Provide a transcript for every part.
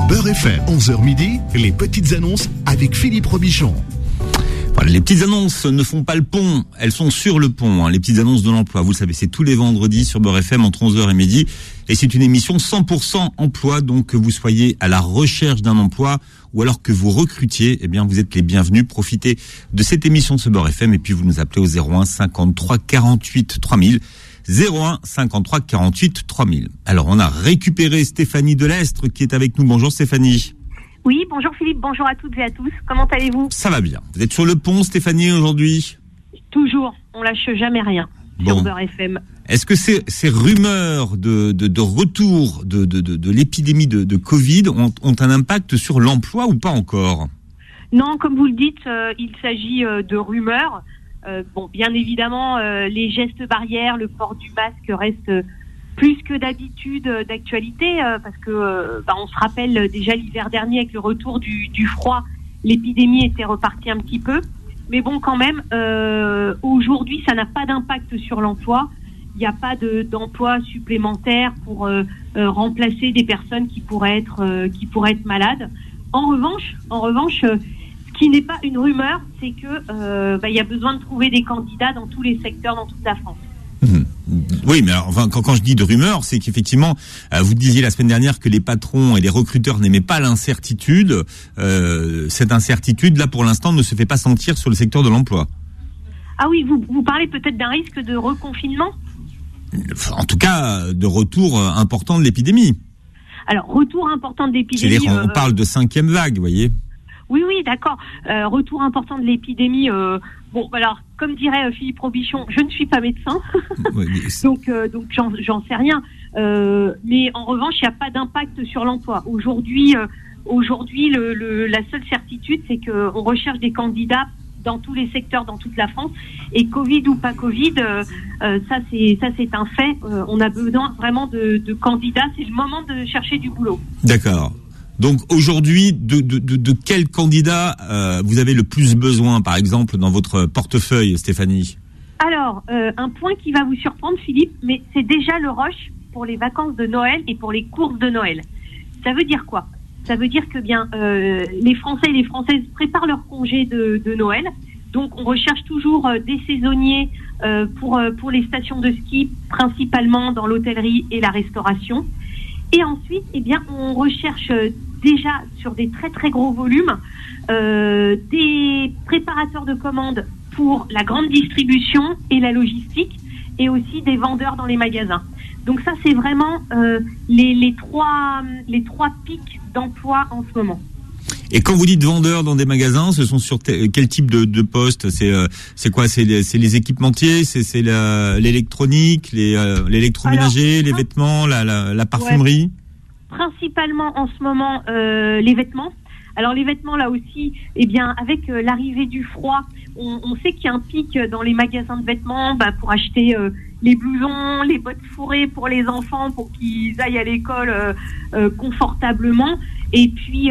Beurre FM, 11h midi, les petites annonces avec Philippe Robichon. Voilà, les petites annonces ne font pas le pont, elles sont sur le pont. Les petites annonces de l'emploi, vous le savez, c'est tous les vendredis sur Beurre FM entre 11h et midi. Et c'est une émission 100% emploi, donc que vous soyez à la recherche d'un emploi ou alors que vous recrutiez, eh bien vous êtes les bienvenus. Profitez de cette émission sur Beurre FM et puis vous nous appelez au 01 53 48 3000. 01 53 48 3000. Alors on a récupéré Stéphanie Delestre qui est avec nous. Bonjour Stéphanie. Oui, bonjour Philippe, bonjour à toutes et à tous. Comment allez-vous ? Ça va bien. Vous êtes sur le pont Stéphanie aujourd'hui ? Toujours, on lâche jamais rien sur Beurre FM. Est-ce que ces rumeurs de retour de l'épidémie de Covid ont un impact sur l'emploi ou pas encore ? Non, comme vous le dites, il s'agit de rumeurs. Bien évidemment, les gestes barrières, le port du masque restent plus que d'habitude d'actualité, parce que on se rappelle déjà l'hiver dernier avec le retour du froid, l'épidémie était repartie un petit peu. Mais bon, quand même, aujourd'hui, ça n'a pas d'impact sur l'emploi. Il n'y a pas d'emploi supplémentaire pour remplacer des personnes qui pourraient être malades. En revanche, ce qui n'est pas une rumeur, c'est que y a besoin de trouver des candidats dans tous les secteurs, dans toute la France. Oui, mais alors, enfin, quand je dis de rumeur, c'est qu'effectivement, vous disiez la semaine dernière que les patrons et les recruteurs n'aimaient pas l'incertitude. Cette incertitude, là, pour l'instant, ne se fait pas sentir sur le secteur de l'emploi. Ah oui, vous parlez peut-être d'un risque de reconfinement ? En tout cas, de retour important de l'épidémie. Alors, retour important de l'épidémie... C'est-à-dire, on parle de 5e vague, vous voyez ? Oui, d'accord. Retour important de l'épidémie. Alors, comme dirait Philippe Robichon, je ne suis pas médecin, oui, donc j'en sais rien. Mais en revanche, il n'y a pas d'impact sur l'emploi. Aujourd'hui, la seule certitude, c'est qu'on recherche des candidats dans tous les secteurs, dans toute la France. Et Covid ou pas Covid, ça c'est un fait. On a besoin vraiment de candidats. C'est le moment de chercher du boulot. D'accord. Donc aujourd'hui, de quel candidat vous avez le plus besoin, par exemple, dans votre portefeuille, Stéphanie ? Alors, un point qui va vous surprendre, Philippe, mais c'est déjà le rush pour les vacances de Noël et pour les courses de Noël. Ça veut dire quoi ? Ça veut dire que les Français et les Françaises préparent leur congé de Noël. Donc, on recherche toujours des saisonniers pour les stations de ski, principalement dans l'hôtellerie et la restauration. Et ensuite, on recherche déjà sur des très très gros volumes des préparateurs de commandes pour la grande distribution et la logistique, et aussi des vendeurs dans les magasins. Donc ça, c'est vraiment les trois pics d'emploi en ce moment. Et quand vous dites vendeurs dans des magasins, ce sont sur quel type de poste ? C'est quoi ? C'est les équipementiers, c'est l'électronique, l'électroménager, les vêtements, la parfumerie. Ouais. Principalement en ce moment les vêtements. Alors les vêtements là aussi, avec l'arrivée du froid, on sait qu'il y a un pic dans les magasins de vêtements pour acheter les blousons, les bottes fourrées pour les enfants pour qu'ils aillent à l'école confortablement. Et puis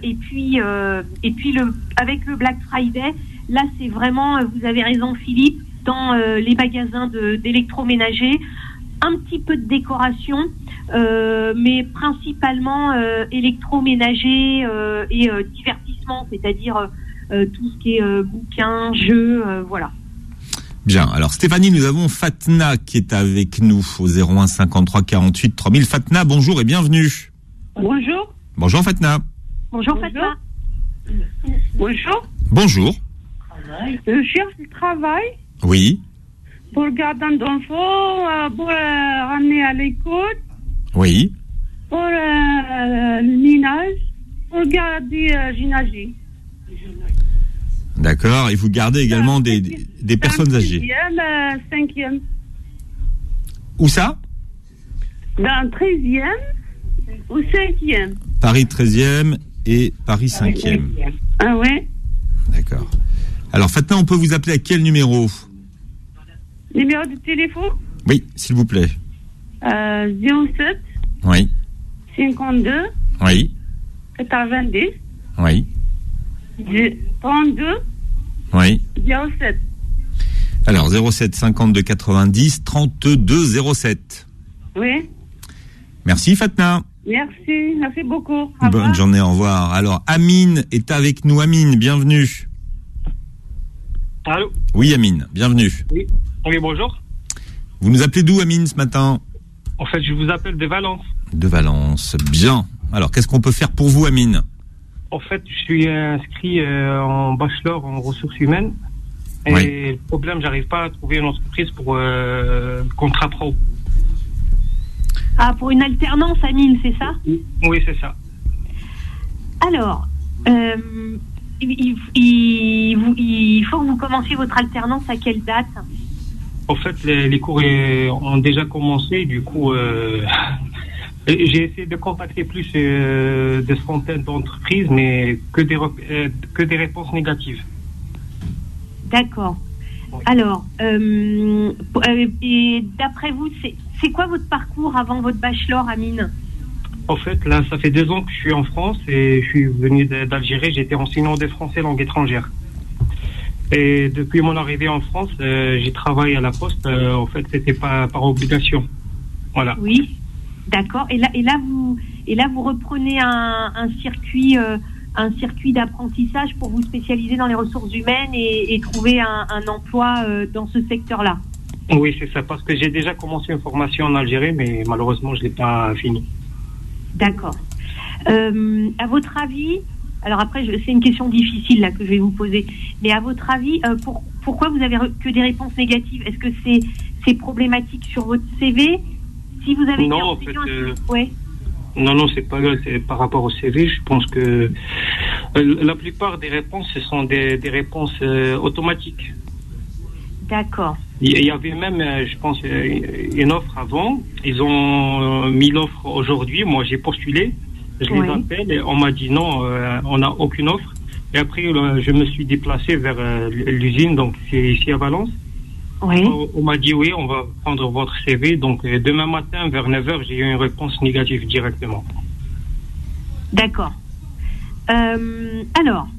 avec le Black Friday, là c'est vraiment, vous avez raison Philippe, dans les magasins d'électroménager, un petit peu de décoration, mais principalement électroménager et divertissement, c'est-à-dire tout ce qui est bouquins, jeux, voilà. Bien, alors Stéphanie, nous avons Fatna qui est avec nous au 01 53 48 3000. Fatna, bonjour et bienvenue. Bonjour. Bonjour Fatna. Bonjour Fatna. Bonjour. Bonjour. Je cherche du travail. Oui. Pour garder d'enfants, pour ramener à l'école. Oui. Pour le ménage, pour garder gynécologie. D'accord, et vous gardez également des personnes âgées. 5e. Où ça ? Dans 13e ou 5e. Paris 13e et Paris 5e. Ah ouais. D'accord. Alors Fatna, on peut vous appeler à quel numéro ? Numéro de téléphone ? Oui, s'il vous plaît. 07. Oui. 52. Oui. 90. Oui. 32. Oui. 07. Alors 07 52 90 32 07. Oui. Merci Fatna. Merci beaucoup. Bonne journée, au revoir. Alors, Amine est avec nous. Amine, bienvenue. Allô? Oui, Amine, bienvenue. Oui, bonjour. Vous nous appelez d'où, Amine, ce matin? En fait, je vous appelle de Valence. De Valence, bien. Alors, qu'est-ce qu'on peut faire pour vous, Amine? En fait, je suis inscrit en bachelor en ressources humaines. Et Oui. le problème, j'arrive pas à trouver une entreprise pour contrat pro. Ah, pour une alternance, Amine, c'est ça? Oui, c'est ça. Alors, il faut que vous commenciez votre alternance à quelle date? En fait, les cours ont déjà commencé. Du coup, j'ai essayé de contacter plus de centaines d'entreprises, mais que des réponses négatives. D'accord. Alors, et d'après vous, c'est quoi votre parcours avant votre bachelor, Amine? En fait, là, ça fait 2 ans que je suis en France et je suis venu d'Algérie. J'étais enseignant de français langue étrangère. Et depuis mon arrivée en France, j'ai travaillé à la Poste. En fait, c'était pas par obligation. Voilà. Oui, d'accord. Et là, vous reprenez un circuit d'apprentissage pour vous spécialiser dans les ressources humaines et trouver un emploi dans ce secteur-là. Oui, c'est ça. Parce que j'ai déjà commencé une formation en Algérie, mais malheureusement, je l'ai pas fini. D'accord. À votre avis, alors après, c'est une question difficile là que je vais vous poser, mais à votre avis, pourquoi vous avez que des réponses négatives? Est-ce que c'est problématique sur votre CV? Si vous avez Non, été en fait, ouais. Non, c'est par rapport au CV. Je pense que la plupart des réponses, ce sont des réponses automatiques. D'accord. Il y avait même, je pense, une offre avant. Ils ont mis l'offre aujourd'hui. Moi, j'ai postulé. Je les appelle et on m'a dit non, on n'a aucune offre. Et après, je me suis déplacé vers l'usine, donc c'est ici à Valence. Oui. On m'a dit oui, on va prendre votre CV. Donc demain matin, vers 9h, j'ai eu une réponse négative directement. D'accord. Alors,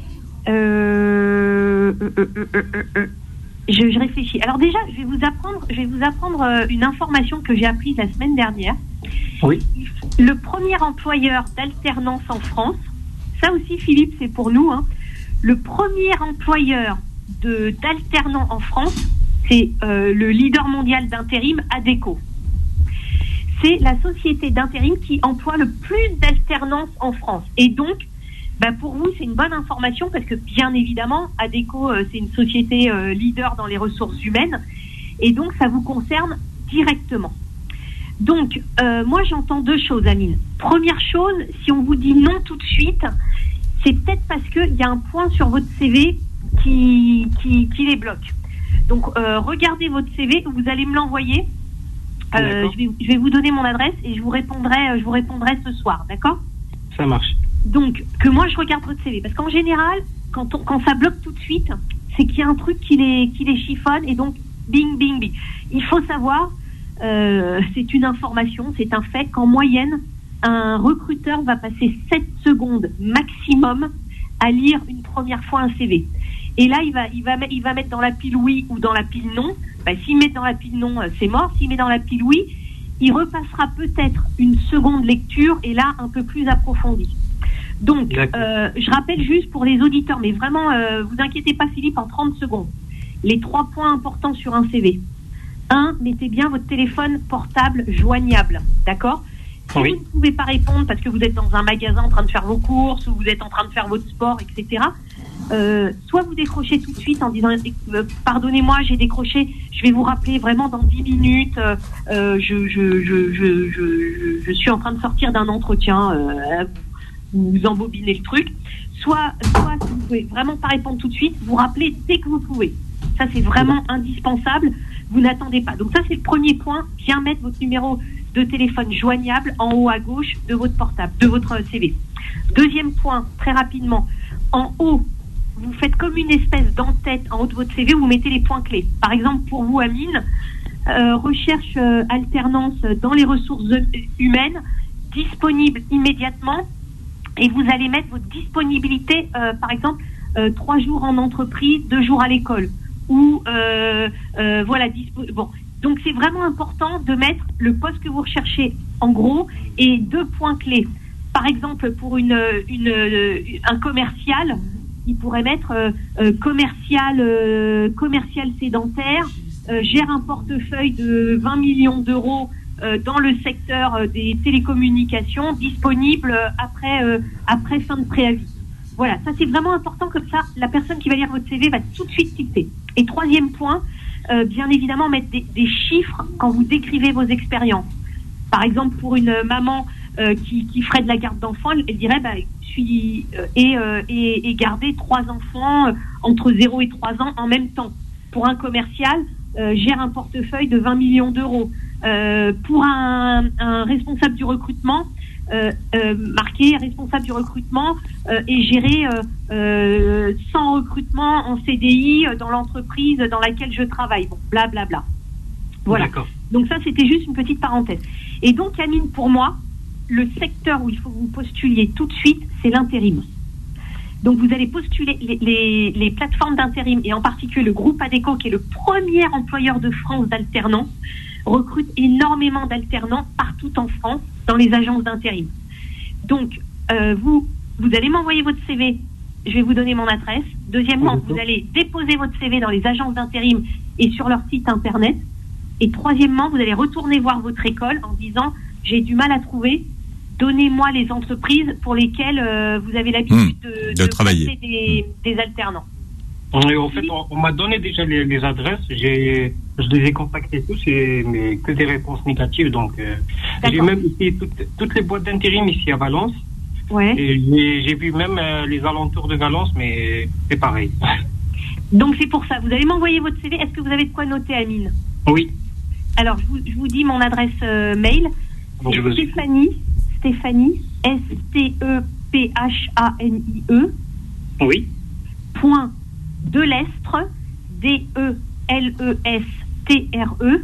je réfléchis. Alors déjà, je vais vous apprendre une information que j'ai apprise la semaine dernière. Oui. Le premier employeur d'alternance en France, ça aussi Philippe, c'est pour nous, hein. Le premier employeur d'alternants en France, c'est le leader mondial d'intérim, Adecco. C'est la société d'intérim qui emploie le plus d'alternance en France. Et donc, pour vous, c'est une bonne information parce que, bien évidemment, Adecco, c'est une société leader dans les ressources humaines. Et donc, ça vous concerne directement. Donc, moi, j'entends 2 choses, Amine. Première chose, si on vous dit non tout de suite, c'est peut-être parce qu'il y a un point sur votre CV qui les bloque. Donc, regardez votre CV, vous allez me l'envoyer. Je vais vous donner mon adresse et je vous répondrai ce soir, d'accord? Ça marche. Donc, que moi, je regarde votre CV. Parce qu'en général, quand ça bloque tout de suite, c'est qu'il y a un truc qui les chiffonne et donc, bing, bing, bing. Il faut savoir, c'est une information, c'est un fait qu'en moyenne, un recruteur va passer 7 secondes maximum à lire une première fois un CV. Et là, il va mettre dans la pile oui ou dans la pile non. S'il met dans la pile non, c'est mort. S'il met dans la pile oui, il repassera peut-être une seconde lecture et là, un peu plus approfondie. Donc, je rappelle juste pour les auditeurs, mais vraiment, vous inquiétez pas Philippe, en 30 secondes. Les 3 points importants sur un CV. 1, mettez bien votre téléphone portable joignable, d'accord? Si vous ne pouvez pas répondre parce que vous êtes dans un magasin en train de faire vos courses ou vous êtes en train de faire votre sport, etc., soit vous décrochez tout de suite en disant pardonnez-moi, j'ai décroché, je vais vous rappeler vraiment dans 10 minutes, je suis en train de sortir d'un entretien, vous embobinez le truc. Soit si vous pouvez vraiment pas répondre tout de suite, vous rappelez dès que vous pouvez. Ça, c'est vraiment indispensable. Vous n'attendez pas. Donc ça, c'est le premier point. Bien mettre votre numéro de téléphone joignable en haut à gauche de votre portable, de votre CV. Deuxième point, très rapidement. En haut, vous faites comme une espèce d'entête en haut de votre CV où vous mettez les points clés. Par exemple, pour vous, Amine, recherche alternance dans les ressources humaines, disponible immédiatement. Et vous allez mettre votre disponibilité, par exemple, 3 jours en entreprise, 2 jours à l'école. Ou voilà. Bon, donc c'est vraiment important de mettre le poste que vous recherchez en gros, et 2 points clés. Par exemple, pour un commercial, il pourrait mettre commercial sédentaire, gère un portefeuille de 20 millions d'euros dans le secteur des télécommunications, disponible après fin de préavis. Voilà, ça c'est vraiment important, comme ça la personne qui va lire votre CV va tout de suite tilter. Et 3e point, bien évidemment mettre des chiffres quand vous décrivez vos expériences. Par exemple, pour une maman qui ferait de la garde d'enfants, elle dirait je suis et garder 3 enfants entre 0 et 3 ans en même temps. Pour un commercial, gère un portefeuille de 20 millions d'euros. Pour un responsable du recrutement, marqué responsable du recrutement et gérer 100 recrutements en CDI dans l'entreprise dans laquelle je travaille. Bon, blablabla. Voilà. D'accord. Donc ça, c'était juste une petite parenthèse. Et donc, Amine, pour moi, le secteur où il faut que vous postuliez tout de suite, c'est l'intérim. Donc, vous allez postuler les plateformes d'intérim, et en particulier le groupe Adecco, qui est le premier employeur de France d'alternants, recrute énormément d'alternants partout en France dans les agences d'intérim. Donc, vous allez m'envoyer votre CV, je vais vous donner mon adresse. Deuxièmement, vous allez déposer votre CV dans les agences d'intérim et sur leur site internet. Et troisièmement, vous allez retourner voir votre école en disant « J'ai du mal à trouver, donnez-moi les entreprises pour lesquelles vous avez l'habitude de travailler des alternants. » En fait, on m'a donné déjà les adresses, je les ai contactés tous, mais que des réponses négatives. Donc, j'ai même essayé toutes les boîtes d'intérim ici à Valence. Ouais. Et j'ai vu même les alentours de Valence, mais c'est pareil. Donc c'est pour ça, vous allez m'envoyer votre CV. Est-ce que vous avez de quoi noter, Amine? Oui. Alors, je vous dis mon adresse mail. Stéphanie, STEPHANIE. Oui. Point Delestre, DELESTRE.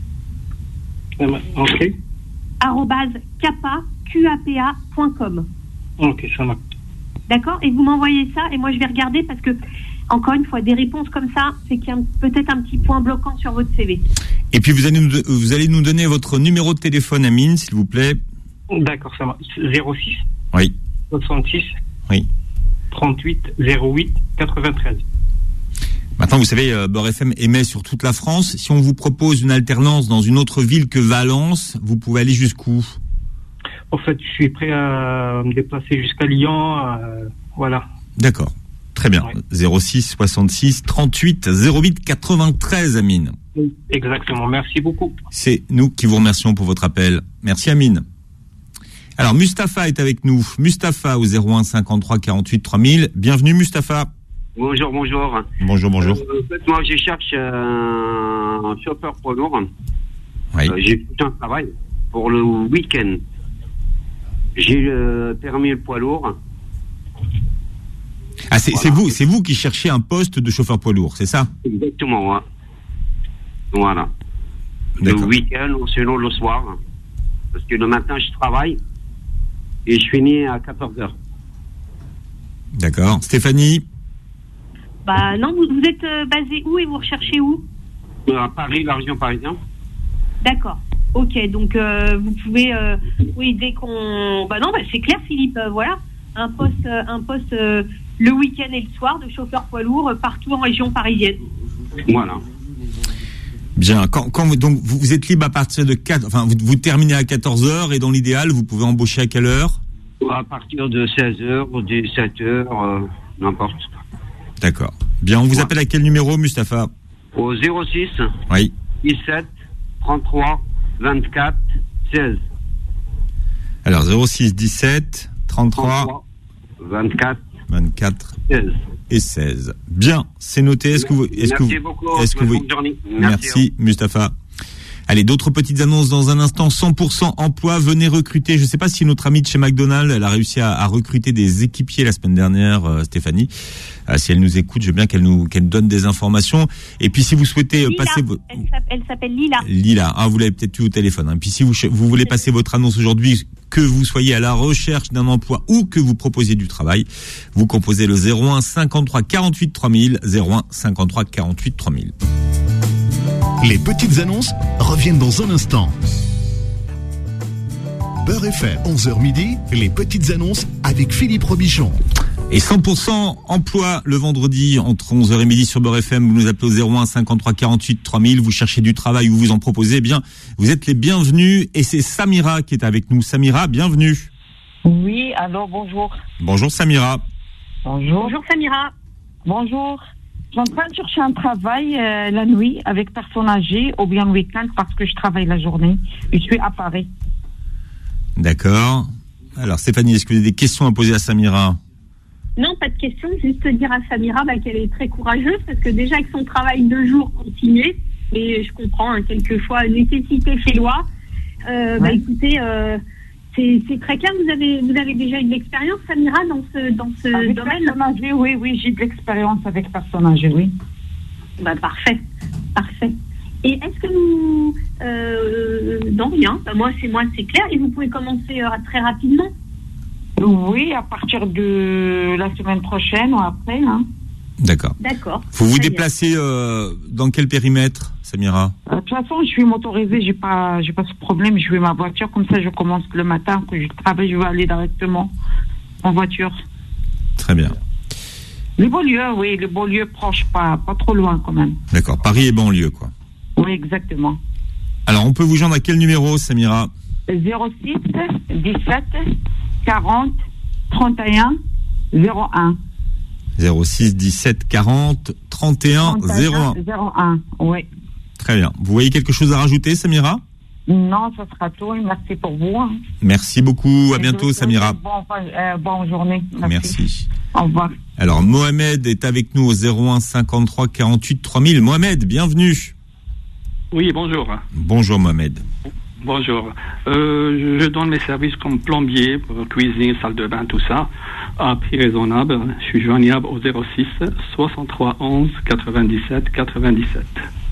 Ok. @ QAPA.com. Ok, ça marche. D'accord? Et vous m'envoyez ça et moi je vais regarder parce que, encore une fois, des réponses comme ça, c'est qu'il y a peut-être un petit point bloquant sur votre CV. Et puis vous allez nous donner votre numéro de téléphone, Amine, s'il vous plaît. D'accord, ça marche. 06. Oui. 66. Oui. 38 08 93. Maintenant, vous savez, Beurre FM émet sur toute la France. Si on vous propose une alternance dans une autre ville que Valence, vous pouvez aller jusqu'où? En fait, je suis prêt à me déplacer jusqu'à Lyon. Voilà. D'accord. Très bien. Ouais. 06 66 38 08 93, Amine. Exactement. Merci beaucoup. C'est nous qui vous remercions pour votre appel. Merci, Amine. Alors, Mustapha est avec nous. Mustapha au 01 53 48 3000. Bienvenue, Mustapha. Bonjour. Bonjour. En fait, moi, je cherche un chauffeur poids lourd. Oui. J'ai tout un travail pour le week-end. J'ai le permis le poids lourd. Ah, c'est vous qui cherchez un poste de chauffeur poids lourd, c'est ça? Exactement, ouais. Voilà. D'accord. Le week-end ou sinon le soir. Parce que le matin, je travaille et je finis à 14h. D'accord. Stéphanie? Non, vous êtes basé où et vous recherchez où? À Paris, la région parisienne. D'accord. Ok, donc vous pouvez, oui, dès qu'on, c'est clair, Philippe. Voilà, un poste le week-end et le soir de chauffeur poids lourd partout en région parisienne. Voilà. Bien. Quand vous êtes libre à partir de 4, enfin vous terminez à 14h et dans l'idéal vous pouvez embaucher à quelle heure? À partir de 16h ou de 17h, n'importe. D'accord. Bien, on vous appelle à quel numéro, Mustapha? Au 06 oui. 17 33 24 16. Alors 06 17 33 24 16 et 16. Bien, c'est noté. Merci Mustapha. Allez, d'autres petites annonces dans un instant. 100% emploi, venez recruter. Je ne sais pas si notre amie de chez McDonald's, elle a réussi à recruter des équipiers la semaine dernière, Stéphanie. Si elle nous écoute, je veux bien qu'elle donne des informations. Et puis si vous souhaitez Lila, passer... Elle s'appelle Lila. Lila, vous l'avez peut-être eu au téléphone. Et puis si vous voulez passer votre annonce aujourd'hui, que vous soyez à la recherche d'un emploi ou que vous proposiez du travail, vous composez le 01 53 48 3000, 01 53 48 3000. Les petites annonces reviennent dans un instant. Beurre FM, 11h midi, les petites annonces avec Philippe Robichon. Et 100% emploi le vendredi entre 11h et midi sur Beurre FM. Vous nous appelez au 01 53 48 3000. Vous cherchez du travail ou vous en proposez. Eh bien, vous êtes les bienvenus. Et c'est Samira qui est avec nous. Samira, bienvenue. Oui, allô, bonjour. Bonjour Samira. Bonjour. Bonjour Samira. Bonjour. Je suis en train de chercher un travail la nuit avec personnes âgées ou bien le week-end parce que je travaille la journée. Je suis à Paris. D'accord. Alors Stéphanie, est-ce que vous avez des questions à poser à Samira ? Non, pas de question. Juste dire à Samira qu'elle est très courageuse parce que déjà avec son travail 2 jours continué, et je comprends, quelquefois, nécessité fait loi. Ouais. Écoutez, c'est très clair. Vous avez déjà eu de l'expérience, Samira, dans ce Avec domaine. personnes âgées, oui, j'ai de l'expérience avec personnes âgées, oui. Parfait. Et est-ce que vous... non, rien. Moi, c'est clair. Et vous pouvez commencer très rapidement. Oui, à partir de la semaine prochaine ou après. Hein. D'accord. Vous vous déplacez dans quel périmètre, Samira ? De toute façon, je suis motorisée, j'ai pas ce problème. Je vais ma voiture, comme ça je commence le matin, que je travaille, je vais aller directement en voiture. Très bien. Les beaux lieux proches, pas trop loin quand même. D'accord, Paris et banlieue, quoi. Oui, exactement. Alors, on peut vous joindre à quel numéro, Samira ? 06 17 40 31 01. 06 17 40 31 01. 01, oui. Très bien. Vous voyez quelque chose à rajouter, Samira ? Non, ça sera tout. Merci pour vous. Hein. Merci beaucoup. À bientôt, Samira. Bonne journée. Merci. Au revoir. Alors, Mohamed est avec nous au 01 53 48 3000. Mohamed, bienvenue. Oui, bonjour. Bonjour, Mohamed. Bonjour. Je donne mes services comme plombier, pour cuisine, salle de bain, tout ça, à prix raisonnable. Je suis joignable au 06 63 11 97 97.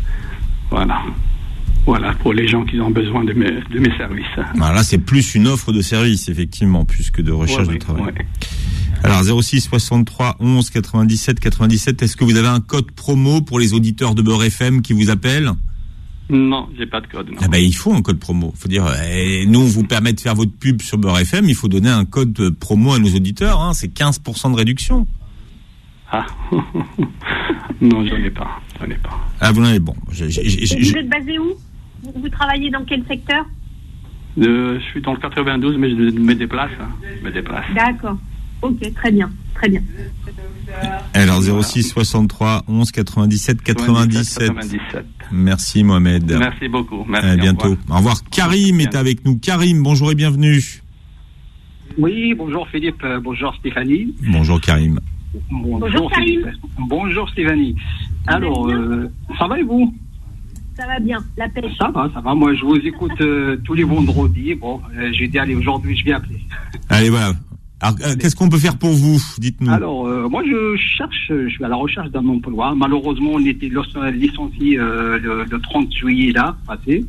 Voilà, pour les gens qui ont besoin de mes services. Alors là, c'est plus une offre de service, effectivement, plus que de recherche de travail. Ouais. Alors, 06 63 11 97 97, est-ce que vous avez un code promo pour les auditeurs de Beurre FM qui vous appellent ? Non, j'ai pas de code. Non. Ah il faut un code promo. Faut dire, nous, on vous permet de faire votre pub sur Beurre FM, il faut donner un code promo à nos auditeurs. Hein, c'est 15% de réduction. Ah, non, j'en ai pas. Ah, vous en avez, bon. Vous êtes basé où ? Vous travaillez dans quel secteur ? Je suis dans le 92, mais je me déplace. D'accord. Ok, très bien. Alors, 06 63 11 97 97. Merci, Mohamed. Merci beaucoup. Merci, à bientôt. Au revoir. Karim est avec nous. Karim, bonjour et bienvenue. Oui, bonjour Philippe, bonjour Stéphanie. Bonjour Karim. Bonjour Karim. Bonjour Stéphanie. Alors, ça va et vous ? Ça va bien, la pêche. Ça va. Moi, je vous écoute tous les vendredis. Bon, j'ai dit, allez, aujourd'hui, je vais appeler. Allez, voilà. Alors, qu'est-ce qu'on peut faire pour vous ? Dites-nous. Alors, moi, je suis à la recherche d'un emploi. Malheureusement, on était licenciés le 30 juillet, là, passé.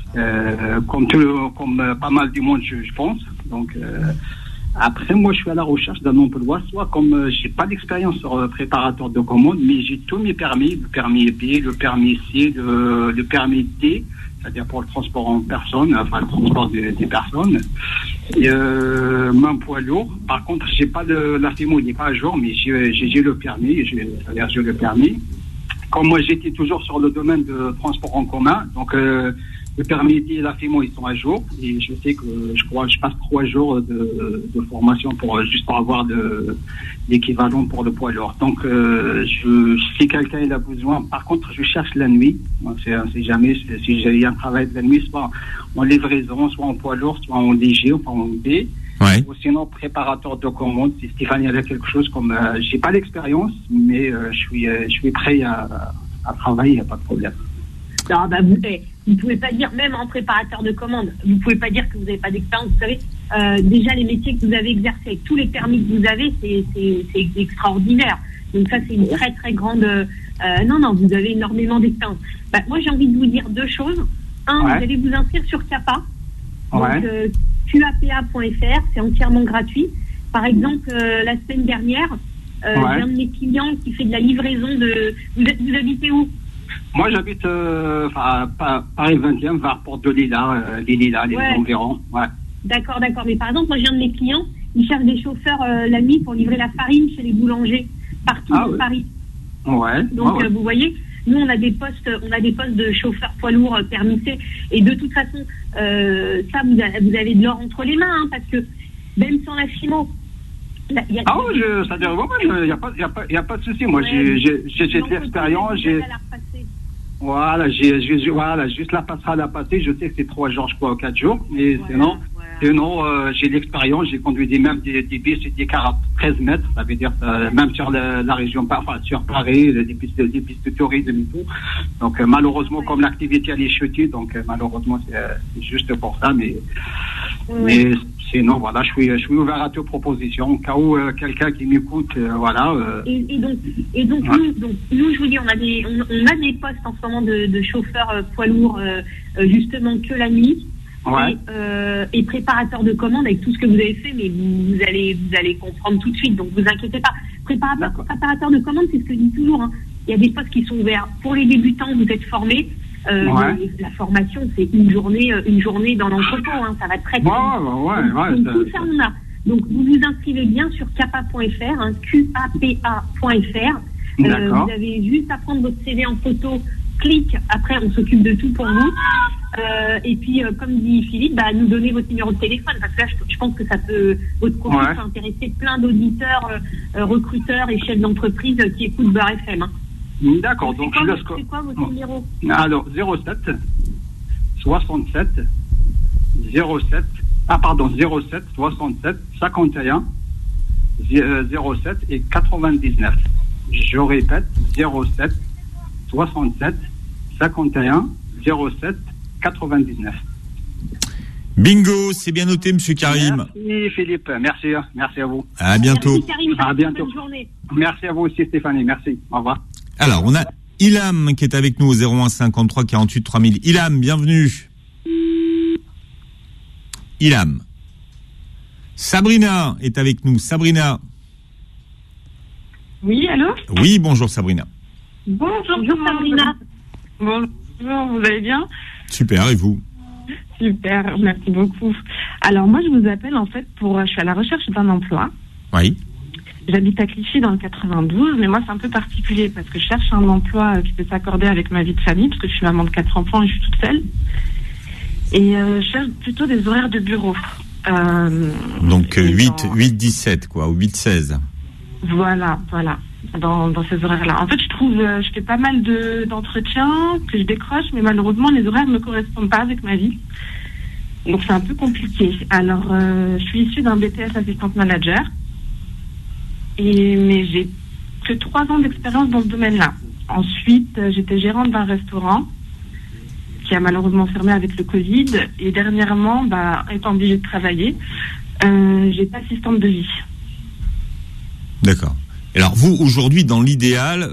Comme pas mal du monde, je pense. Donc, après, moi, je suis à la recherche d'un emploi, soit comme j'ai pas d'expérience sur préparateur de commandes, mais j'ai tous mes permis, le permis B, le permis C, le permis D, c'est-à-dire pour le transport en personne, enfin le transport des personnes. Et, même poids lourd. Par contre, j'ai pas la FIMO, il n'est pas à jour, mais j'ai le permis, c'est-à-dire j'ai le permis. Comme moi, j'étais toujours sur le domaine de transport en commun, donc le permis et la FIMO, ils sont à jour. Et je sais que je passe 3 jours de formation juste pour avoir l'équivalent pour le poids lourd. Donc, si quelqu'un il a besoin, par contre, je cherche la nuit. C'est jamais, si j'ai un travail de la nuit, soit en livraison, soit en poids lourd, soit en DG, ou en B. Ouais. Ou sinon, préparateur de commandes. Si Stéphanie avait quelque chose comme, j'ai pas d'expérience, mais je suis prêt à travailler, il n'y a pas de problème. Non, vous ne pouvez pas dire, même en préparateur de commandes, vous ne pouvez pas dire que vous n'avez pas d'expérience. Vous savez, déjà les métiers que vous avez exercés, avec tous les permis que vous avez, c'est extraordinaire. Donc ça, c'est une très très grande... non, vous avez énormément d'expérience. Moi, j'ai envie de vous dire 2 choses. Vous allez vous inscrire sur CAPA. Donc, QAPA.fr, c'est entièrement gratuit. Par exemple, la semaine dernière, j'ai un de mes clients qui fait de la livraison de... Vous habitez où ? Moi, j'habite Paris 20e, vers Porte de Lila, les Lilas, les environs. Ouais. D'accord. Mais par exemple, moi j'ai un de mes clients, il cherche des chauffeurs la nuit pour livrer la farine chez les boulangers partout dans Paris. Ouais. Donc vous voyez, nous on a des postes de chauffeurs poids lourds permissés, et de toute façon ça vous avez de l'or entre les mains, hein, parce que même sans la FIMO. C'est-à-dire, il n'y a pas de souci. Moi, j'ai de l'expérience. Voilà, juste la passerelle à passer. Je sais que c'est 3 jours, je crois, ou 4 jours. Mais sinon, j'ai de l'expérience. J'ai conduit des bus et des cars à 13 mètres. Ça veut dire, même sur la région, enfin, sur Paris, des pistes de tourisme et tout. Donc, malheureusement, comme l'activité, elle est chutée, donc, malheureusement, c'est juste pour ça. Mais sinon, voilà, je suis ouvert à toute proposition. Au cas où quelqu'un qui m'écoute, voilà. Et donc nous, je vous dis, on a des postes en ce moment de chauffeurs poids lourds, justement que la nuit. Ouais. Et préparateur de commandes avec tout ce que vous avez fait, mais vous allez comprendre tout de suite, donc vous inquiétez pas. Préparateur de commandes, c'est ce que je dis toujours, hein. Il y a des postes qui sont ouverts. Pour les débutants, vous êtes formés. La formation, c'est une journée dans l'entrepôt, hein. Ça va très vite. Donc tout ça, on a. Donc vous vous inscrivez bien sur capa.fr, hein, QAPA.fr. Vous avez juste à prendre votre CV en photo, clic, après on s'occupe de tout pour vous. Et puis, comme dit Philippe, nous donner votre numéro de téléphone, parce que là, je pense que votre profil peut intéresser plein d'auditeurs, recruteurs et chefs d'entreprise qui écoutent Beurre FM. Hein. D'accord. Donc, c'est quoi votre numéro? Alors, 07 67 07 67 51 07 et 99. Je répète, 07 67 51 07 99. Bingo, c'est bien noté, monsieur Karim. Merci Philippe, merci à vous. À bientôt. Merci Karim, à bientôt. Bonne journée. Merci à vous aussi Stéphanie, merci. Au revoir. Alors, on a Ilham qui est avec nous au 01 53 48 3000. Ilham, bienvenue. Ilham. Sabrina est avec nous. Sabrina. Oui, allô? Oui, bonjour Sabrina. Bonjour Sabrina. Bonjour, vous allez bien? Super, et vous? Super, merci beaucoup. Alors moi je vous appelle en fait je suis à la recherche d'un emploi. Oui. J'habite à Clichy dans le 92, mais moi c'est un peu particulier parce que je cherche un emploi qui peut s'accorder avec ma vie de famille, parce que je suis maman de 4 enfants et je suis toute seule. Et je cherche plutôt des horaires de bureau. Donc 8-17 quoi, ou 8-16. Voilà. Dans ces horaires-là. En fait, je fais pas mal d'entretiens que je décroche, mais malheureusement, les horaires ne me correspondent pas avec ma vie. Donc, c'est un peu compliqué. Alors, je suis issue d'un BTS assistante manager, mais j'ai que 3 ans d'expérience dans ce domaine-là. Ensuite, j'étais gérante d'un restaurant qui a malheureusement fermé avec le Covid. Et dernièrement, étant obligée de travailler, j'étais assistante de vie. D'accord. Alors vous, aujourd'hui, dans l'idéal,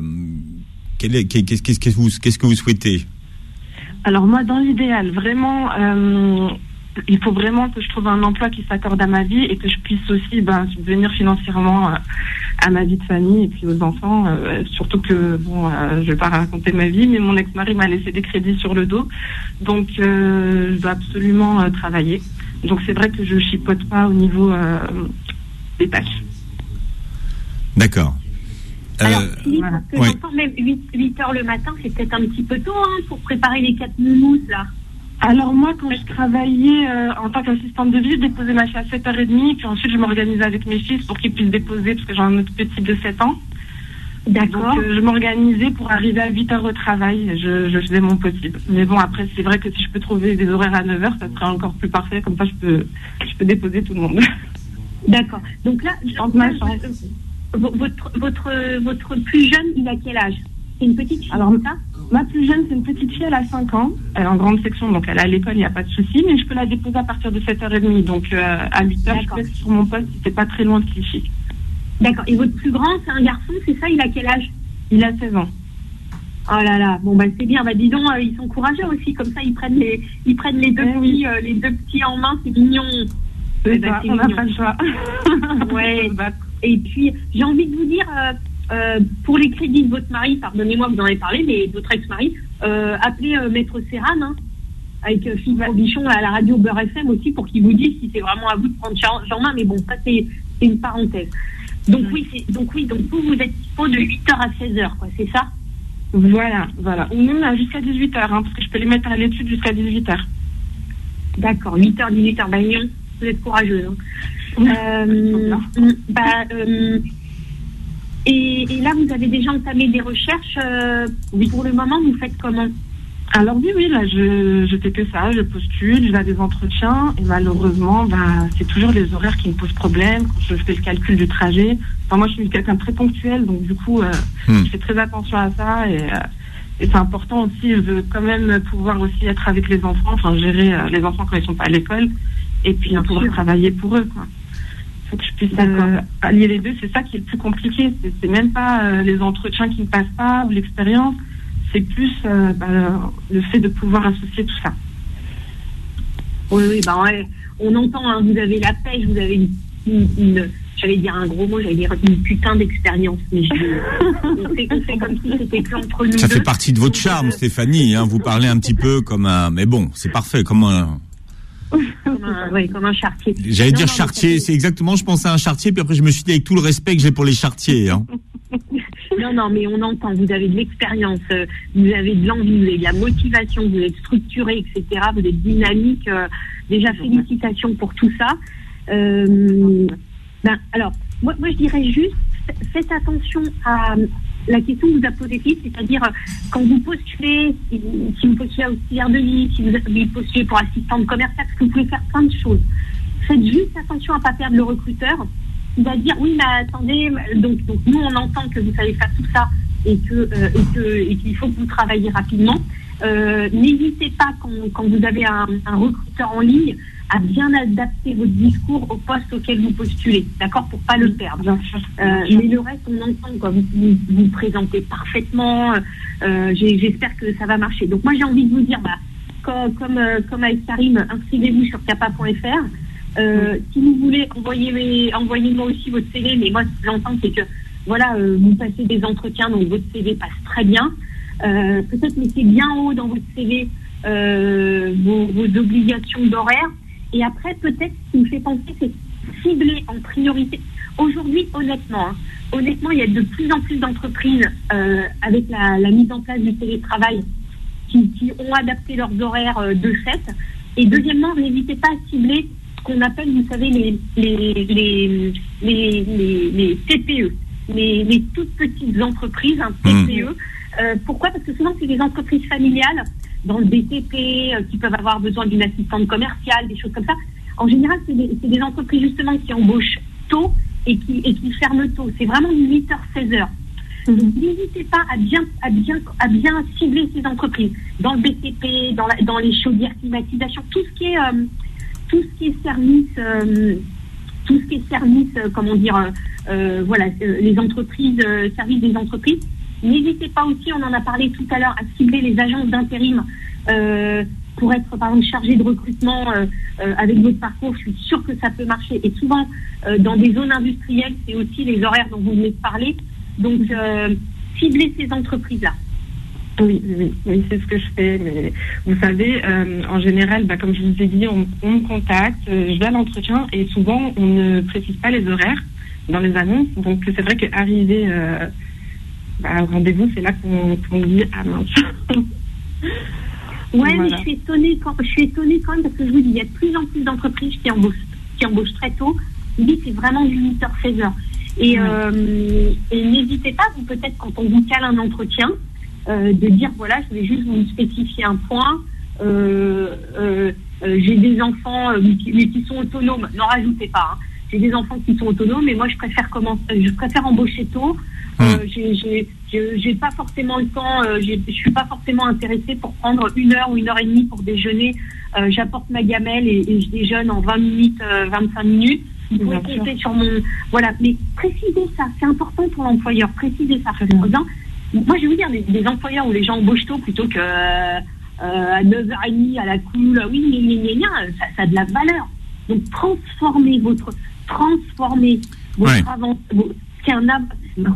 qu'est-ce que vous souhaitez? Alors moi, dans l'idéal, vraiment, il faut vraiment que je trouve un emploi qui s'accorde à ma vie et que je puisse aussi subvenir financièrement à ma vie de famille et puis aux enfants. Surtout que, je vais pas raconter ma vie, mais mon ex-mari m'a laissé des crédits sur le dos. Donc, je dois absolument travailler. Donc c'est vrai que je chipote pas au niveau des tâches. D'accord. Alors, Philippe, parce que j'entends même 8 heures le matin, c'est peut-être un petit peu tôt pour préparer les 4 moumous, là. Alors moi, quand je travaillais en tant qu'assistante de vie, je déposais ma fille à 7h30, puis ensuite je m'organisais avec mes fils pour qu'ils puissent déposer, parce que j'ai un autre petit de 7 ans. D'accord. Donc je m'organisais pour arriver à 8h au travail, je faisais mon possible. Mais bon, après, c'est vrai que si je peux trouver des horaires à 9h, ça serait encore plus parfait, comme ça je peux déposer tout le monde. D'accord. Donc là, ma chance. Votre plus jeune, il a quel âge? C'est une petite fille? Alors, ma plus jeune, c'est une petite fille, elle a 5 ans. Elle est en grande section, donc elle est à l'école, il n'y a pas de souci. Mais je peux la déposer à partir de 7h30. Donc, à 8h, je peux être sur mon poste, c'est pas très loin de Clichy. D'accord. Et votre plus grand, c'est un garçon, c'est ça? Il a quel âge? Il a 16 ans. Oh là là. Bon, c'est bien. Dis donc, ils sont courageux aussi. Comme ça, ils prennent les deux petits, les deux petits en main. C'est mignon. C'est ça, on n'a pas le choix. Ouais. Et puis, j'ai envie de vous dire, pour les crédits de votre mari, pardonnez-moi, vous en avez parlé, mais votre ex-mari, appelez Maître Serran. Hein. avec Philippe Robichon à la radio Beurre FM aussi pour qu'il vous dise si c'est vraiment à vous de prendre charge en main. Mais bon, ça c'est une parenthèse. Donc oui, vous êtes dispo de 8h à 16h, quoi, c'est ça? Voilà. Ou même jusqu'à 18h, parce que je peux les mettre à l'étude jusqu'à 18h. D'accord, 8h, 18h, Bagnon, vous êtes courageuse. Et là, vous avez déjà entamé des recherches. Pour le moment, vous faites comment? Alors oui, là, je fais que ça, je postule, je vais à des entretiens, et malheureusement, c'est toujours les horaires qui me posent problème, quand je fais le calcul du trajet. Enfin, moi, je suis quelqu'un de très ponctuel, donc du coup, je fais très attention à ça, et c'est important aussi, je veux quand même pouvoir aussi être avec les enfants, enfin, gérer les enfants quand ils sont pas à l'école, et puis pouvoir travailler pour eux, quoi. Faut que je puisse allier les deux, c'est ça qui est le plus compliqué, c'est même pas les entretiens qui ne passent pas, ou l'expérience, c'est plus le fait de pouvoir associer tout ça. Oui, on entend, hein, vous avez la pêche, vous avez une j'allais dire un gros mot, j'allais dire une putain d'expérience, mais on fait comme si c'était que entre nous. Ça fait partie de votre charme, Stéphanie, hein, vous parlez un petit peu comme un, mais bon, c'est parfait, comme un charretier. J'allais dire charretier, c'est exactement, je pensais à un charretier, puis après je me suis dit avec tout le respect que j'ai pour les charretiers, hein. Non, mais on entend, vous avez de l'expérience, vous avez de l'envie, vous avez de la motivation, vous êtes structuré, etc., vous êtes dynamique. Déjà, félicitations pour tout ça. Alors, moi, je dirais juste, faites attention à la question que vous a posée, c'est-à-dire quand vous postulez, si vous postulez à auxiliaire de vie, si vous postulez pour assistante commerciale, parce que vous pouvez faire plein de choses. Faites juste attention à ne pas perdre le recruteur. Il va dire oui, mais attendez, donc nous on entend que vous savez faire tout ça et qu'il faut que vous travaillez rapidement. N'hésitez pas quand vous avez un recruteur en ligne à bien adapter votre discours au poste auquel vous postulez, d'accord, pour pas le perdre. Mais le reste on entend, quoi. Vous présentez parfaitement. J'espère que ça va marcher. Donc moi j'ai envie de vous dire, comme avec Karim, inscrivez-vous sur capa.fr. Si vous voulez, envoyez-moi aussi votre CV, mais moi, ce que j'entends, c'est que, vous passez des entretiens, donc votre CV passe très bien. Peut-être mettez bien haut dans votre CV vos obligations d'horaire. Et après, peut-être, ce qui me fait penser, c'est cibler en priorité. Aujourd'hui, honnêtement, il y a de plus en plus d'entreprises avec la mise en place du télétravail qui ont adapté leurs horaires de fait. Et deuxièmement, n'hésitez pas à cibler ce qu'on appelle, vous savez, les TPE, les toutes petites entreprises, TPE. Pourquoi? Parce que souvent, c'est des entreprises familiales, dans le BTP, qui peuvent avoir besoin d'une assistante commerciale, des choses comme ça. En général, c'est des entreprises, justement, qui embauchent tôt et qui ferment tôt. C'est vraiment du 8h, 16h. Donc, n'hésitez pas à bien cibler ces entreprises. Dans le BTP, dans les chaudières, climatisation, tout ce qui est service, les entreprises, services des entreprises. N'hésitez pas aussi, on en a parlé tout à l'heure, à cibler les agences d'intérim pour être, par exemple, chargé de recrutement avec votre parcours. Je suis sûre que ça peut marcher. Et souvent, dans des zones industrielles, c'est aussi les horaires dont vous venez de parler. Donc, ciblez ces entreprises-là. Oui, c'est ce que je fais. Mais vous savez, en général, comme je vous ai dit, on me contacte, je vais à l'entretien et souvent, on ne précise pas les horaires dans les annonces. Donc, c'est vrai qu'arriver au rendez-vous, c'est là qu'on dit « Ah mince !» Ouais, voilà. Mais je suis étonnée quand même parce que je vous dis, il y a de plus en plus d'entreprises qui embauchent très tôt. L'idée, c'est vraiment du 8h, 16h. Et n'hésitez pas, vous, peut-être, quand on vous cale un entretien, de dire, je vais juste vous spécifier un point. J'ai des enfants mais qui sont autonomes. N'en rajoutez pas. Hein. J'ai des enfants qui sont autonomes, mais moi, je préfère embaucher tôt. J'ai pas forcément le temps, je suis pas forcément intéressée pour prendre 1 heure ou 1h30 pour déjeuner. J'apporte ma gamelle et je déjeune en 20 minutes, 25 minutes. Vous pouvez compter sur mon... Voilà, mais précisez ça, c'est important pour l'employeur, précisez ça. Moi, je vais vous dire, des employeurs où les gens embauchent tôt plutôt que à 9h30 à la cool, ça a de la valeur. Donc, transformez votre avance,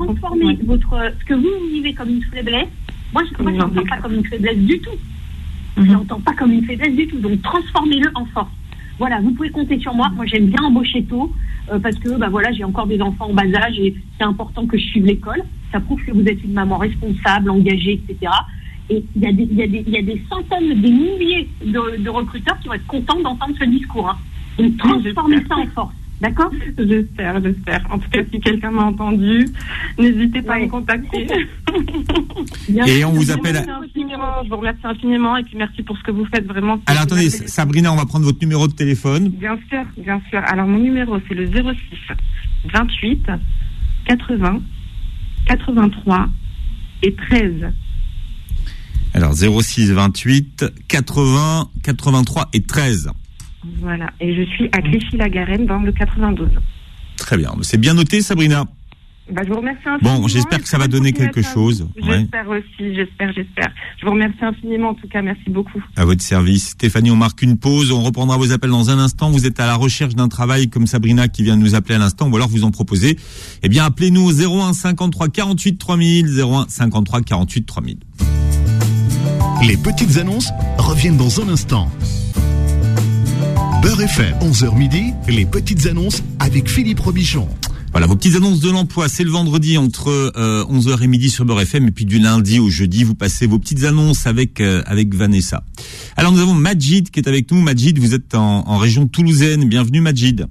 transformez ce que vous vivez comme une faiblesse. Moi, je ne le sens pas comme une faiblesse du tout. Je l'entends pas comme une faiblesse du tout. Donc, transformez-le en force. Voilà, vous pouvez compter sur moi. Moi, j'aime bien embaucher tôt parce que, voilà, j'ai encore des enfants en bas âge et c'est important que je suive l'école. Ça prouve que vous êtes une maman responsable, engagée, etc. Et il y a des centaines, des milliers de recruteurs qui vont être contents d'entendre ce discours. Hein. Donc, transformez ça en force. D'accord ? J'espère. En tout cas, si quelqu'un m'a entendu, n'hésitez pas à me contacter. Et on vous appelle. Je vous remercie infiniment et puis merci pour ce que vous faites vraiment. Alors attendez, Sabrina, on va prendre votre numéro de téléphone. Bien sûr. Alors mon numéro, c'est le 06 28 80 83 et 13. Alors 06 28 80 83 et 13. Voilà, et je suis à Clichy-la-Garenne dans le 92. Très bien, c'est bien noté, Sabrina. Je vous remercie infiniment. Bon, j'espère que ça va donner quelque chose. J'espère aussi, j'espère. Je vous remercie infiniment, en tout cas, merci beaucoup. À votre service. Stéphanie, on marque une pause, on reprendra vos appels dans un instant. Vous êtes à la recherche d'un travail comme Sabrina qui vient de nous appeler à l'instant, ou alors vous en proposez. Eh bien, appelez-nous au 01 53 48 3000, 01 53 48 3000. Les petites annonces reviennent dans un instant. Beurre FM, 11h midi, les petites annonces avec Philippe Robichon. Voilà, vos petites annonces de l'emploi, c'est le vendredi entre 11h et midi sur Beurre FM, et puis du lundi au jeudi, vous passez vos petites annonces avec Vanessa. Alors nous avons Majid qui est avec nous. Majid, vous êtes en région toulousaine. Bienvenue Majid.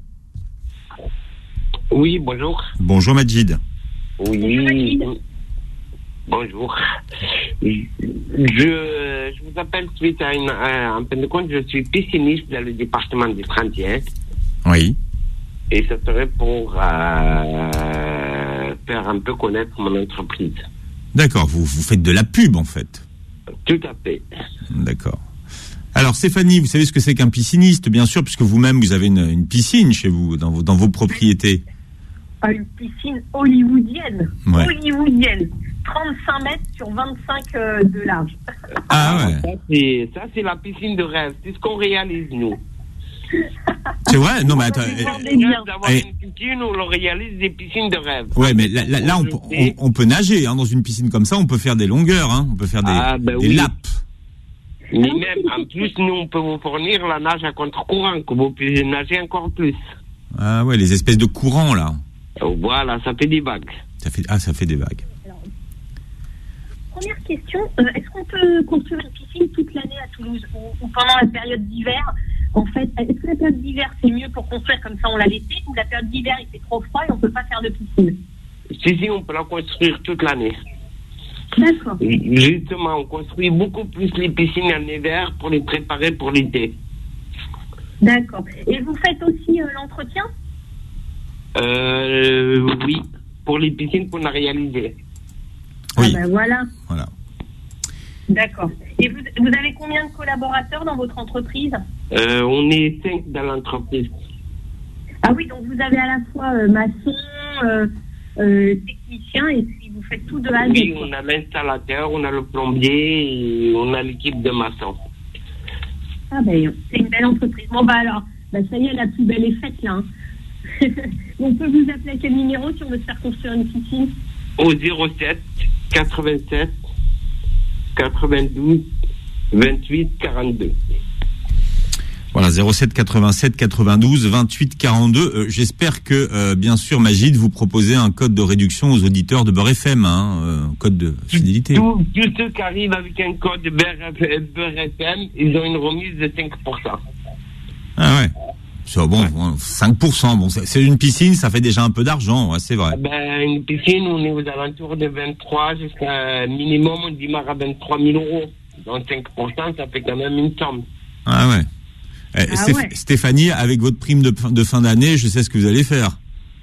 Oui, bonjour. Bonjour Majid. Oui. Bonjour. Je vous appelle suite à en fin de compte, je suis pisciniste dans le département du 31. Oui. Et ça serait pour faire un peu connaître mon entreprise. D'accord, vous faites de la pub en fait. Tout à fait. D'accord. Alors Stéphanie, vous savez ce que c'est qu'un pisciniste, bien sûr, puisque vous-même vous avez une piscine chez vous, dans vos propriétés. Une piscine hollywoodienne. Ouais. Hollywoodienne. 35 mètres sur 25 de large. Ah ouais. Ça, c'est la piscine de rêve. C'est ce qu'on réalise, nous. C'est vrai? Non, mais attends. D'avoir une piscine, on le réalise des piscines de rêve. Ouais, mais là on peut nager, hein, dans une piscine comme ça, on peut faire des longueurs, hein, on peut faire des laps. Mais même, en plus, nous, on peut vous fournir la nage à contre-courant, que vous puissiez nager encore plus. Ah ouais, les espèces de courants, là. Voilà, ça fait des vagues. Ça fait des vagues. Première question, est-ce qu'on peut construire une piscine toute l'année à Toulouse ou pendant la période d'hiver? En fait, est-ce que la période d'hiver c'est mieux pour construire comme ça on l'a l'été, ou la période d'hiver il fait trop froid et on peut pas faire de piscine? Si, on peut la construire toute l'année. D'accord. Justement, on construit beaucoup plus les piscines en hiver pour les préparer pour l'été. D'accord. Et vous faites aussi l'entretien? Oui, pour les piscines qu'on a réalisées. Oui. Ah ben voilà. Voilà. D'accord. Et vous avez combien de collaborateurs dans votre entreprise? On est 5 dans l'entreprise. Ah oui, donc vous avez à la fois maçon, technicien, et puis vous faites tout de A à Z. Oui, on a l'installateur, on a le plombier, et on a l'équipe de maçons. Ah ben, c'est une belle entreprise. Bon bah alors, ça y est, la plus belle est faite là. Hein. On peut vous appeler à quel numéro si on veut se faire construire une piscine? Au 07 87 92 28 42. Voilà, 07 87 92 28 42. J'espère que, bien sûr, Majid, vous proposez un code de réduction aux auditeurs de Beurre FM, un code de fidélité. Tous ceux qui arrivent avec un code de Beurre FM, ils ont une remise de 5%. Ah ouais. C'est bon, 5%. Bon, c'est une piscine, ça fait déjà un peu d'argent, ouais, c'est vrai. Une piscine, on est aux alentours de 23 jusqu'à minimum, on démarre à 23 000 euros. Donc 5%, ça fait quand même une somme. Ah ouais. Stéphanie, avec votre prime de fin d'année, je sais ce que vous allez faire.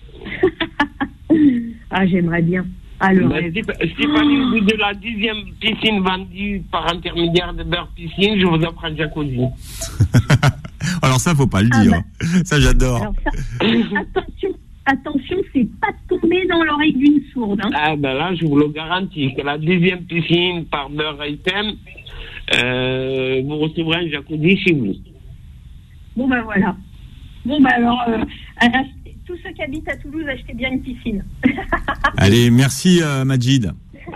Ah, j'aimerais bien. Alors, Stéphanie, au bout de la 10e piscine vendue par intermédiaire de Beurre Piscine, je vous offre un jacuzzi. Alors ça, faut pas le dire. Ça, j'adore. Alors ça, attention, c'est pas tombé dans l'oreille d'une sourde. Hein. Ah ben là, je vous le garantis, que la 10e piscine par Beurre FM, vous recevrez un jacuzzi chez vous. Bon ben voilà. Bon ben alors, tous ceux qui habitent à Toulouse, achetez bien une piscine. Allez, merci Majid.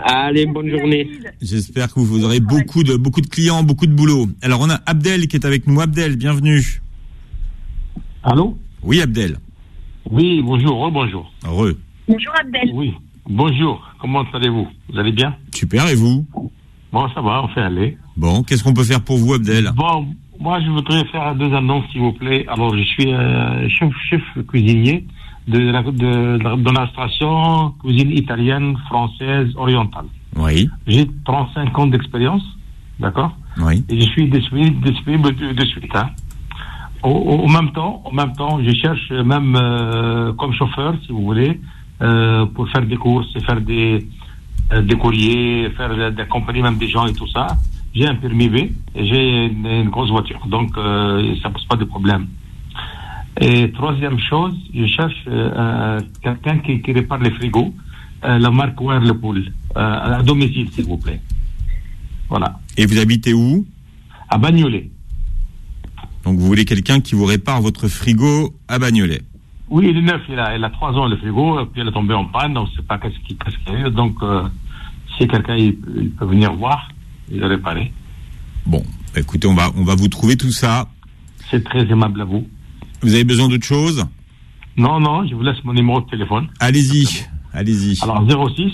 Allez, bonne journée. J'espère que vous aurez beaucoup de clients, beaucoup de boulot. Alors, on a Abdel qui est avec nous. Abdel, bienvenue. Allô? Oui, Abdel. Oui, bonjour, bonjour. Bonjour Abdel. Oui, bonjour, comment allez-vous? Vous allez bien? Super, et vous? Bon, ça va, on fait aller. Bon, qu'est-ce qu'on peut faire pour vous, Abdel? Bon, moi, je voudrais faire 2 annonces, s'il vous plaît. Alors, je suis chef cuisinier de la station cuisine italienne, française, orientale. Oui. J'ai 35 ans d'expérience, d'accord? Oui. Et je suis disponible de suite, hein. Au même temps, je cherche même comme chauffeur, si vous voulez, pour faire des courses, faire des courriers, d'accompagner même des gens et tout ça. J'ai un permis B et j'ai une grosse voiture, donc ça pose pas de problème. Et troisième chose, je cherche quelqu'un qui répare les frigos, la marque Whirlpool, à domicile, s'il vous plaît. Voilà. Et vous habitez où? À Bagnolet. Donc vous voulez quelqu'un qui vous répare votre frigo à Bagnolet? Oui, il est neuf, il a 3 ans le frigo, puis il est tombé en panne, on ne sait pas qu'est-ce qu'il y a eu, donc si quelqu'un il peut venir voir, il le réparer. Bon, écoutez, on va vous trouver tout ça. C'est très aimable à vous. Vous avez besoin d'autre chose? Non, je vous laisse mon numéro de téléphone. Allez-y. Alors 06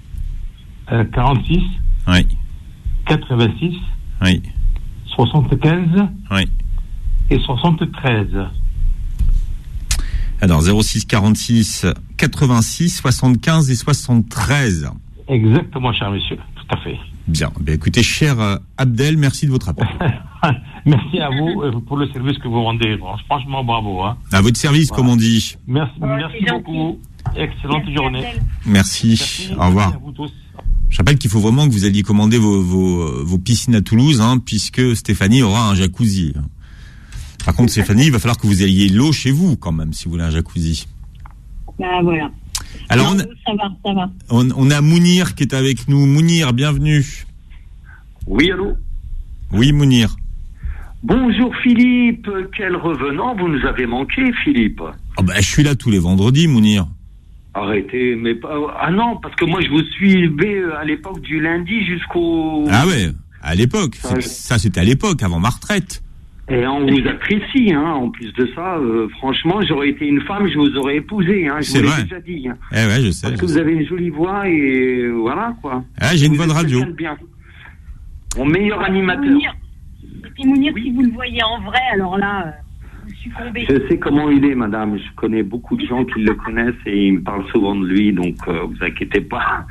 46 oui. 86 oui. 75 oui. et 73. Alors 06 46 86 75 et 73. Exactement, cher monsieur, tout à fait. Bien. Écoutez, cher Abdel, merci de votre appel. Merci à vous pour le service que vous rendez. Franchement, bravo. Hein. À votre service, comme on dit. Merci beaucoup. Excellente journée. Merci. Au revoir. Je rappelle qu'il faut vraiment que vous alliez commander vos piscines à Toulouse, hein, puisque Stéphanie aura un jacuzzi. Par contre, Stéphanie, il va falloir que vous ayez l'eau chez vous, quand même, si vous voulez un jacuzzi. Voilà. Alors, ça va. On a Mounir qui est avec nous. Mounir, bienvenue. Oui, allô? Oui, Mounir. Bonjour Philippe, quel revenant, vous nous avez manqué, Philippe. Je suis là tous les vendredis, Mounir. Arrêtez, mais pas... Ah non, parce que moi je vous suivais à l'époque du lundi jusqu'au... Ah ouais, à l'époque. Ça c'était à l'époque, avant ma retraite. Et on vous apprécie, hein. En plus de ça, franchement, j'aurais été une femme, je vous aurais épousé, hein. Je vous l'ai déjà dit. Hein. Eh ouais, je sais. Parce que vous avez une jolie voix et voilà, quoi. Ah, j'ai une voix de radio. Bien. Mon meilleur animateur. Et puis Mounir, si vous le voyez en vrai, alors là, vous succombez. Je sais comment il est, madame. Je connais beaucoup de gens qui le connaissent et ils me parlent souvent de lui, donc vous inquiétez pas.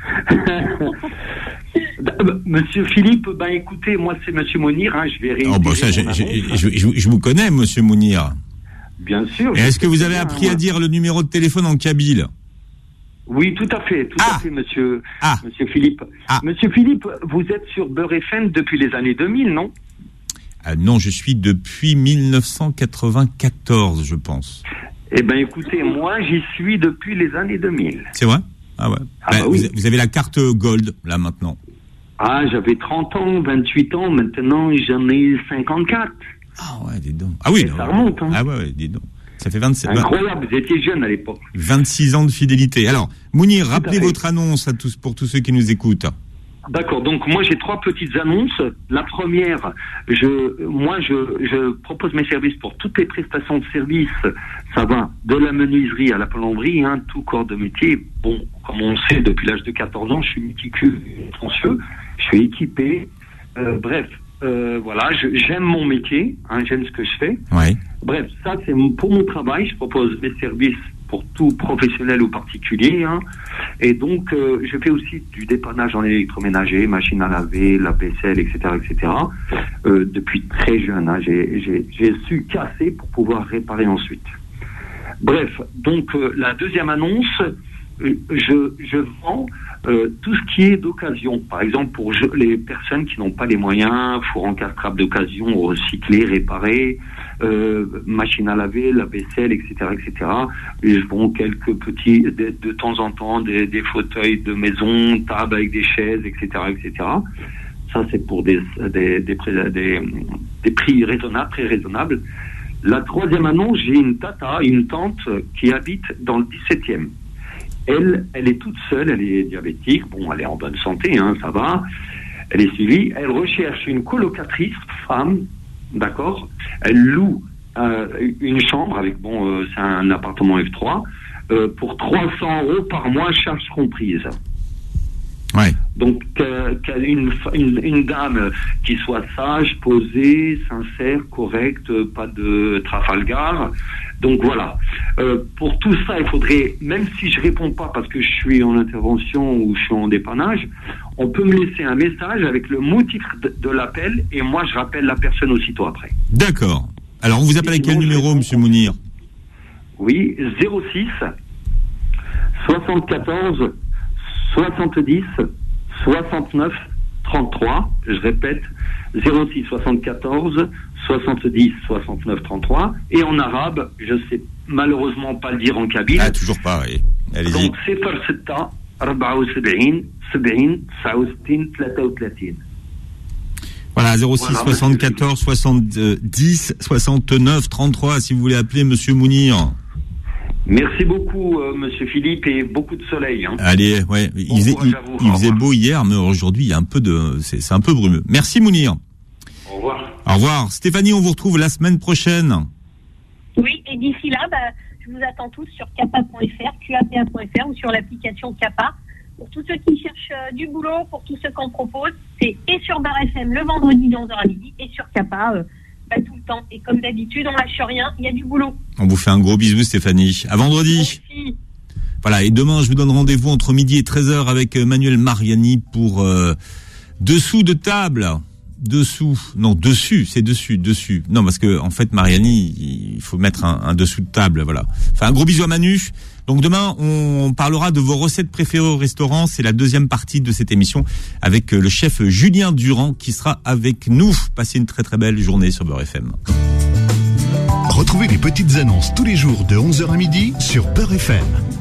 Monsieur Philippe, écoutez, moi c'est Monsieur Mounir, hein, je vais réitérer je vous connais, Monsieur Mounir. Bien sûr. Et est-ce que vous avez appris à dire le numéro de téléphone en kabyle? Oui, tout à fait, monsieur Philippe. Monsieur Philippe, vous êtes sur Beurre FM depuis les années 2000, non? Non, je suis depuis 1994, je pense. Eh bien, écoutez, moi, j'y suis depuis les années 2000. C'est vrai? Ah ouais. Oui. Vous avez la carte Gold, là, maintenant. Ah, j'avais 30 ans, 28 ans, maintenant, j'en ai 54. Ah ouais, dis donc. Ah oui. Ça remonte, hein. Ah ouais, dis donc. Ça fait 27. Incroyable, vous étiez jeune à l'époque. 26 ans de fidélité. Alors, Mounir, rappelez votre annonce pour tous ceux qui nous écoutent. D'accord, donc moi j'ai 3 petites annonces. La première, je propose mes services pour toutes les prestations de services. Ça va de la menuiserie à la plomberie, hein, tout corps de métier. Bon, comme on sait, depuis l'âge de 14 ans, je suis méticuleux et attentionné, je suis équipé. Voilà, j'aime mon métier, hein, j'aime ce que je fais. Ouais. Bref, ça c'est pour mon travail, je propose mes services pour tout professionnel ou particulier, hein. Et donc je fais aussi du dépannage en électroménager, machine à laver, la vaisselle, etc., etc. Depuis très jeune, hein, j'ai su casser pour pouvoir réparer ensuite. Bref, donc la deuxième annonce, je vends tout ce qui est d'occasion. Par exemple, pour les personnes qui n'ont pas les moyens, four encastrable d'occasion, recycler, réparer, machine à laver, la vaisselle, etc., etc. Et je vends quelques petits, de temps en temps, des fauteuils de maison, tables avec des chaises, etc., etc. Ça, c'est pour des prix raisonnables, très raisonnables. La troisième annonce, j'ai une tante qui habite dans le 17e. elle est toute seule, elle est diabétique, bon, elle est en bonne santé, hein, ça va, elle est suivie, elle recherche une colocatrice, femme, d'accord, elle loue une chambre avec, c'est un appartement F3, pour 300 € par mois, charges comprises. Ouais. Donc, une dame qui soit sage, posée, sincère, correcte, pas de Trafalgar. Donc voilà. Pour tout ça, il faudrait, même si je réponds pas parce que je suis en intervention ou je suis en dépannage, on peut me laisser un message avec le motif de l'appel et moi je rappelle la personne aussitôt après. D'accord. Alors on vous appelle à quel numéro, Monsieur Mounir? Oui, 06 74 70 69 33. Je répète, 06 74 70 69 33. Et en arabe, je sais malheureusement pas le dire en kabyle. Ah, toujours pas, oui. Allez-y. Donc, 06 74 70 69 33. Voilà, 06 74 70 69 33, si vous voulez appeler Monsieur Mounir. Merci beaucoup, Monsieur Philippe, et beaucoup de soleil. Hein. Allez, ouais, il faisait beau hier, mais aujourd'hui, il y a un peu c'est un peu brumeux. Merci Mounir. Au revoir. Au revoir. Stéphanie, on vous retrouve la semaine prochaine. Oui, et d'ici là, je vous attends tous sur capa.fr, QAPA.fr ou sur l'application Capa. Pour tous ceux qui cherchent du boulot, pour tous ceux qu'on propose, c'est et sur Bar FM le vendredi de 11h à midi et sur Capa tout le temps. Et comme d'habitude, on lâche rien, il y a du boulot. On vous fait un gros bisou, Stéphanie. À vendredi. Merci. Voilà, et demain, je vous donne rendez-vous entre midi et 13h avec Manuel Mariani pour Dessous de table. Dessus. Non, parce que, en fait, Mariani, il faut mettre un dessous de table, voilà. Enfin, un gros bisou à Manu. Donc demain, on parlera de vos recettes préférées au restaurant. C'est la deuxième partie de cette émission avec le chef Julien Durand qui sera avec nous. Passez une très très belle journée sur Beurre FM. Retrouvez les petites annonces tous les jours de 11h à midi sur Beurre FM.